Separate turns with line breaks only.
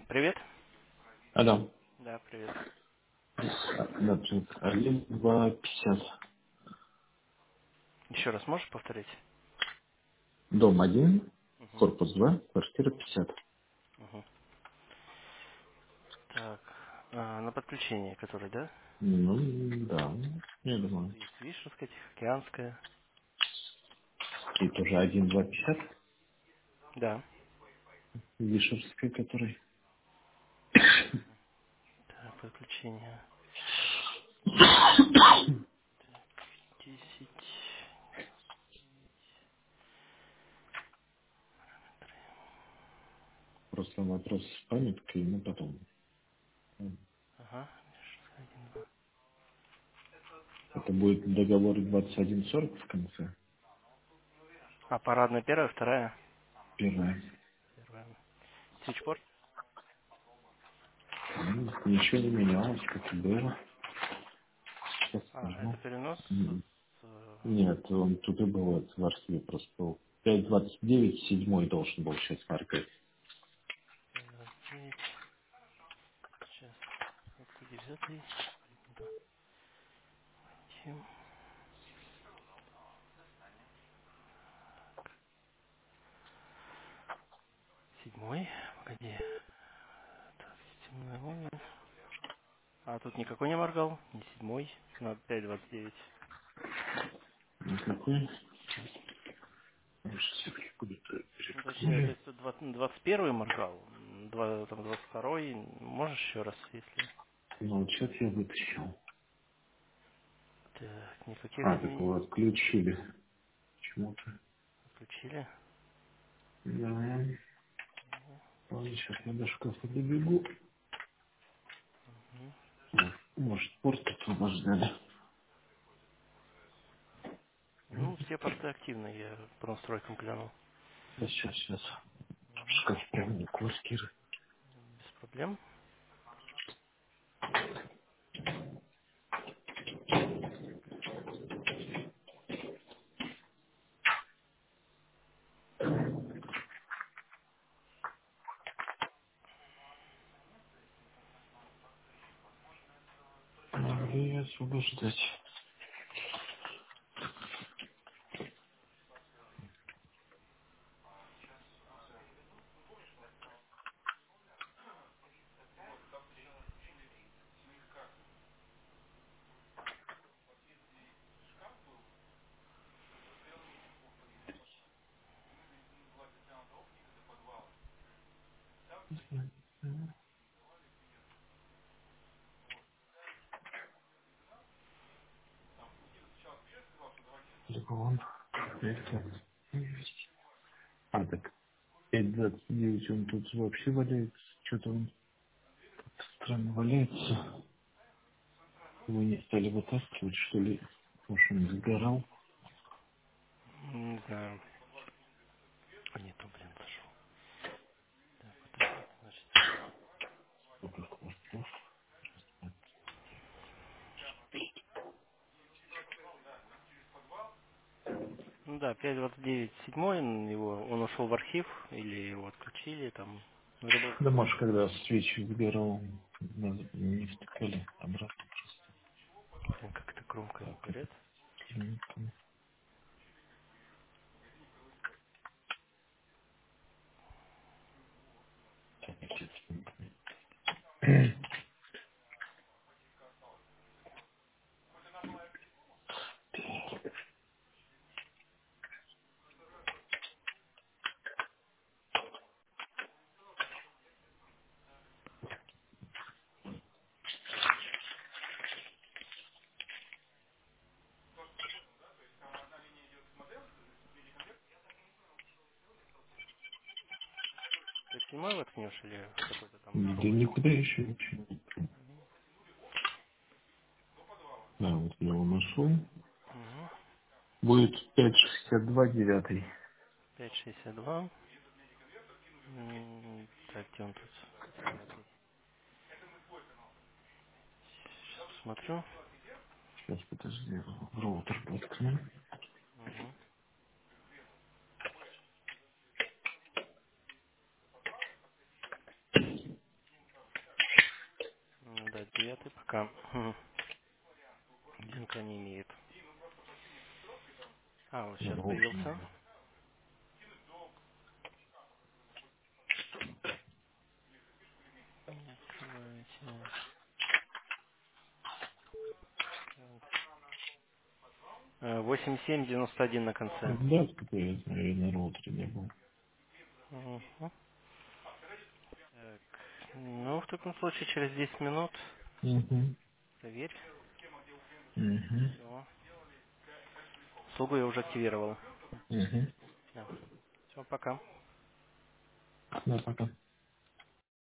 Привет.
Алло.
Да, привет.
Да, привет. 1, 2, 50.
Еще раз можешь повторить?
Дом 1,
Угу.
корпус 2, квартира
Угу.
50.
Угу. Так, на подключение, который, да?
Ну, да, я
Тут
думаю.
есть Вишенская, Тихоокеанская.
И тоже 1, 2, 50.
Да.
Вишерская, который.
Так, подключение. 10.
Просто вопрос с памяткой, ну потом.
Ага. Вишенская, 1, 2.
Это будет договор 2140 в конце.
А, парадная первая, вторая?
Первое.
Первая. Свитчпорт?
Ничего не менялось, как и было. Сейчас
А, это
скажу.
перенос
М,
с
Нет, он тут и был вот в архиве просто был. 529, седьмой должен был сейчас маркать.
529. Сейчас. 29. Седьмой. Погоди. Так, системный номер. А тут никакой не моргал, не седьмой, на 5.29.
Никакой. Может, все-таки куда-то
Ну, точнее, то
переткнули.
есть тут 21 моргал, там 22. Можешь еще раз, если...
Ну, вот сейчас я вытащил.
Так, никаких
А, так его
изменений
отключили. Почему-то.
отключили.
Да. Ладно, сейчас я до шкафа добегу.
Мгм.
Может, порт освобождали.
Ну, все порты активны, я по настройкам глянул.
Да, сейчас.
Мгм.
Шкаф прямо не квартиры.
Без проблем.
Могли освобождать. Либо он. А, так 529 он тут вообще валяется. Что-то он странно валяется. Его не стали вытаскивать, что ли? Потому что он загорал.
Не знаю. А нет, блин, зашел. Так, вот это вот, значит.
Сколько хвостов.
Ну да, 5.29 седьмой, его, он ушел в архив, или его отключили, там, ну это был
Да,
какой-то...
может, когда свечи выбирал, не втыкали обратно
Блин, как это громко они
просто.
говорят.
М,
Ты седьмой воткнешь или какой-то там
Да
другой?
никуда еще ничего. Да, вот я его нашел.
Угу.
Будет 562 девятый.
5.62. Так, где он тут? Девятый. Сейчас посмотрю.
Сейчас, подожди, роутер воткну.
Угу. 9 пока. Динка не имеет. А, вот сейчас
Ну, в общем,
появился. Открывайте. 8791 на конце.
да, какой я знаю, я на роутере не был.
Мгм. Так. Ну, в таком случае через 10 минут
Угу.
проверь.
Угу.
Все. Слугу я уже активировал.
Угу.
Все, пока.
Да, пока.